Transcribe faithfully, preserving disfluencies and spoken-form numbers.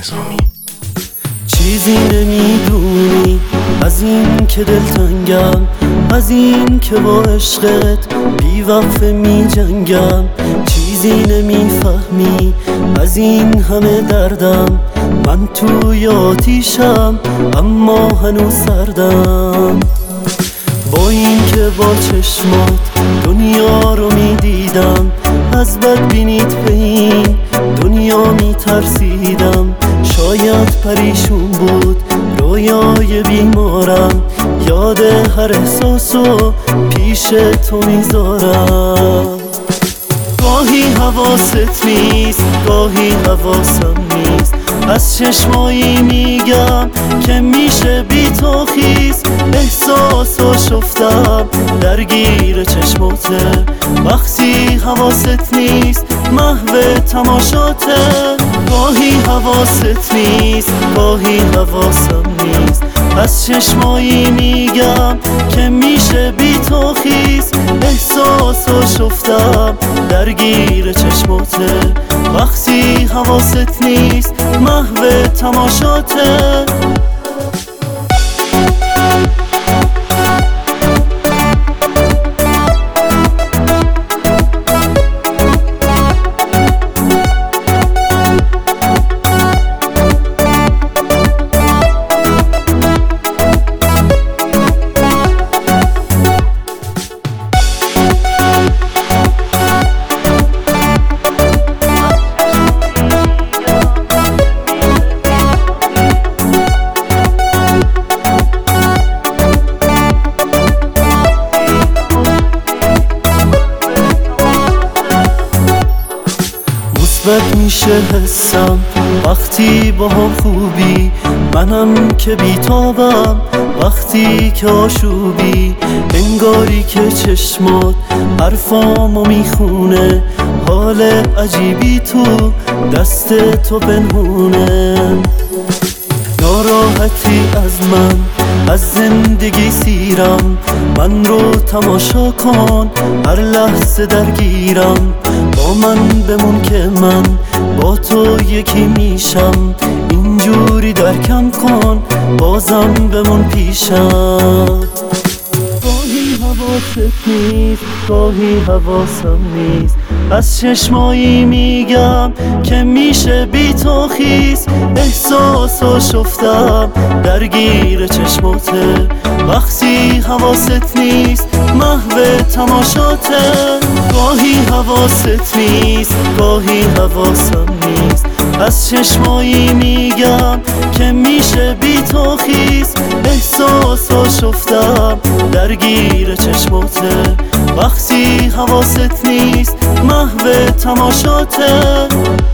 نظامی. چیزی نمیدونی از این که دلتنگم، از این که با عشقت بی وقفه می جنگم. چیزی نمیفهمی از این همه دردم، من توی آتیشم اما هنوز سردم. با این که با چشمات دنیا رو می دیدم، از بدبینیت به این دنیا می ترسیدم. شاید پریشون بود رویای بیمارم، یاد هر احساسو پیش تو میذارم. گاهی حواست نیست، گاهی حواسم نیست، از چشمایی میگم که میشه بی تو خیز. احساسو شفتم درگیر چشماته، وقتی حواست نیست محو تماشاته. گاهی حواست نیست، گاهی حواسم نیست، از چشمایی میگم که میشه بی تو خیز. احساسو شفتم درگیر چشماته، وقتی حواست نیست محو تماشاته. بد میشه حسم وقتی با هم خوبی، منم که بیتابم وقتی که آشوبی. انگاری که چشمات حرفامو میخونه، حال عجیبی تو دست تو پنهونه. ناراحتی از من، از زندگی سیرم، من رو تماشا کن هر لحظه درگیرم. با من بمون که من با تو یکی میشم، اینجوری درکم کن بازم بمون پیشم. گاهی حواست نیست، گاهی حواسم نیست، از چشمایی میگم که میشه بی تو خیز. احساسو شفتم درگیر چشماته، وقتی حواست نیست محو تماشاته. گاهی حواست نیست، گاهی حواسم نیست، از چشمایی میگم که میشه بی تو خیز. احساسو شفتم درگیر چشماته، وقتی حواست نیست محو تماشاته.